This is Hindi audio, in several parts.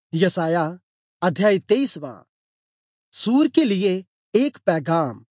यशायाह अध्याय 23। सूर के लिए एक पैगाम।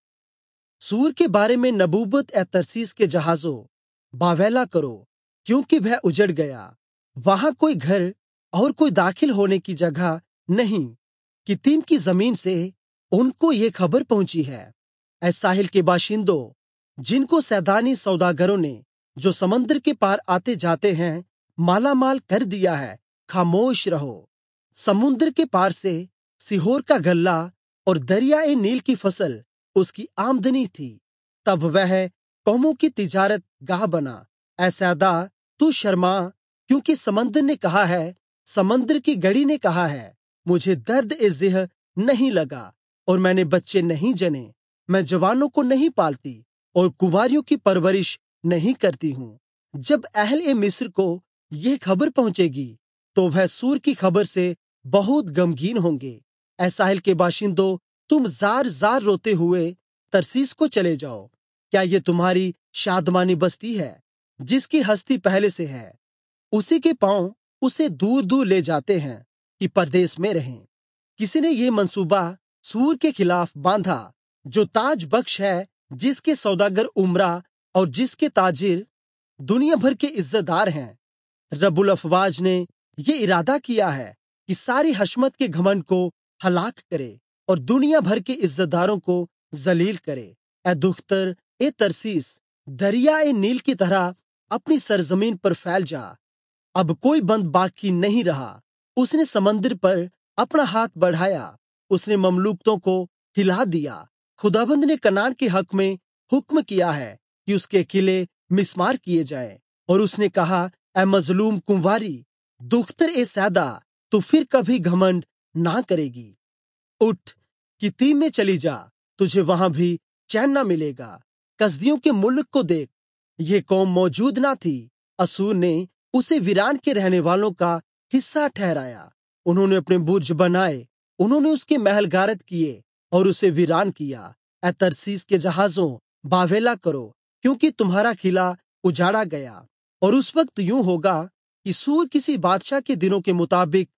सूर के बारे में नबूवत ए तरसीस के जहाजों, बावैला करो, क्योंकि वह उजड़ गया। वहां कोई घर और कोई दाखिल होने की जगह नहीं। कित्तीम की जमीन से उनको ये खबर पहुंची है। ऐ साहिल के बाशिंदों, जिनको सैदानी सौदागरों ने, जो समंदर के पार आते जाते हैं, मालामाल कर दिया है, खामोश रहो। समुद्र के पार से सीहोर का गल्ला और दरियाए नील की फसल उसकी आमदनी थी। तब वह कौमों की तिजारत गाह बना। ऐ सैदा, तू शर्मा, क्योंकि समंदर ने कहा है, समंदर की गड़ी ने कहा है, मुझे दर्द ए जेह नहीं लगा और मैंने बच्चे नहीं जने। मैं जवानों को नहीं पालती और कुँवारियों की परवरिश नहीं करती हूँ। जब अहल ए मिस्र को यह खबर पहुंचेगी, तो वह सूर की खबर से बहुत गमगीन होंगे। ऐ साहिल के बाशिंदों, तुम जार जार रोते हुए तरसीस को चले जाओ। क्या ये तुम्हारी शादमानी बस्ती है, जिसकी हस्ती पहले से है? उसी के पाँव उसे दूर दूर ले जाते हैं कि परदेश में रहें। किसी ने ये मंसूबा सूर के खिलाफ बांधा, जो ताज बख्श है, जिसके सौदागर उमरा और जिसके ताजिर दुनिया भर के इज्जतदार हैं। रब्बुल अफवाज ने ये इरादा किया है कि सारी हशमत के घमंड को हलाक करे और दुनिया भर के इज्जतदारों को जलील करे। ए दुख्तर, ए तरसीस, दरिया ए नील की तरह अपनी सरजमीन पर फैल जा। अब कोई बंद बाकी नहीं रहा। उसने समंदर पर अपना हाथ बढ़ाया, उसने ममलूकतों को हिला दिया। खुदाबंद ने कनान के हक में हुक्म किया है कि उसके किले मिस्मार किए जाएं। और उसने कहा, ए मजलूम कुँवारी, दुख्तर ए सैदा, तू फिर कभी घमंड ना करेगी। उठ, कित्तीम में चली जा, तुझे वहां भी चैन न मिलेगा। कसदियों के मुल्क को देख, ये कौम मौजूद ना थी। असूर ने उसे वीरान के रहने वालों का हिस्सा ठहराया। उन्होंने अपने बुर्ज बनाए, उन्होंने उसके महल गारत किए और उसे वीरान किया। ए तरसीस के जहाजों, बावेला करो, क्योंकि तुम्हारा किला उजाड़ा गया। और उस वक्त यूं होगा कि सूर किसी बादशाह के दिनों के मुताबिक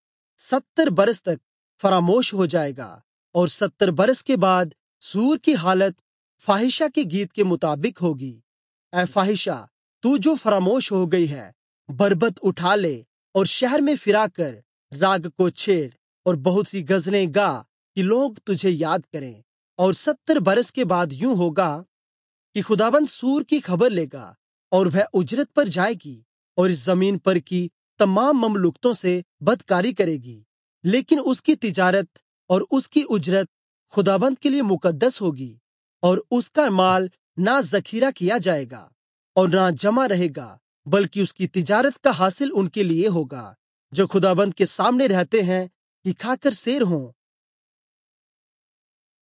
70 बरस तक फरामोश हो जाएगा। और 70 बरस के बाद सूर की हालत फाहिशा के गीत के मुताबिक होगी। ऐ फाहिशा, तू जो फरामोश हो गई है, बरबत उठा ले और शहर में फिरा कर राग को छेड़ और बहुत सी गजलें गा कि लोग तुझे याद करें। और 70 बरस के बाद यूं होगा कि खुदाबंद सूर की खबर लेगा और वह उजरत पर जाएगी और इस जमीन पर की तमाम ममलुकतों से बदकारी करेगी। लेकिन उसकी तिजारत और उसकी उजरत खुदाबंद के लिए मुकद्दस होगी और उसका माल ना जखीरा किया जाएगा और ना जमा रहेगा, बल्कि उसकी तिजारत का हासिल उनके लिए होगा, जो खुदाबंद के सामने रहते हैं कि खाकर सेर हों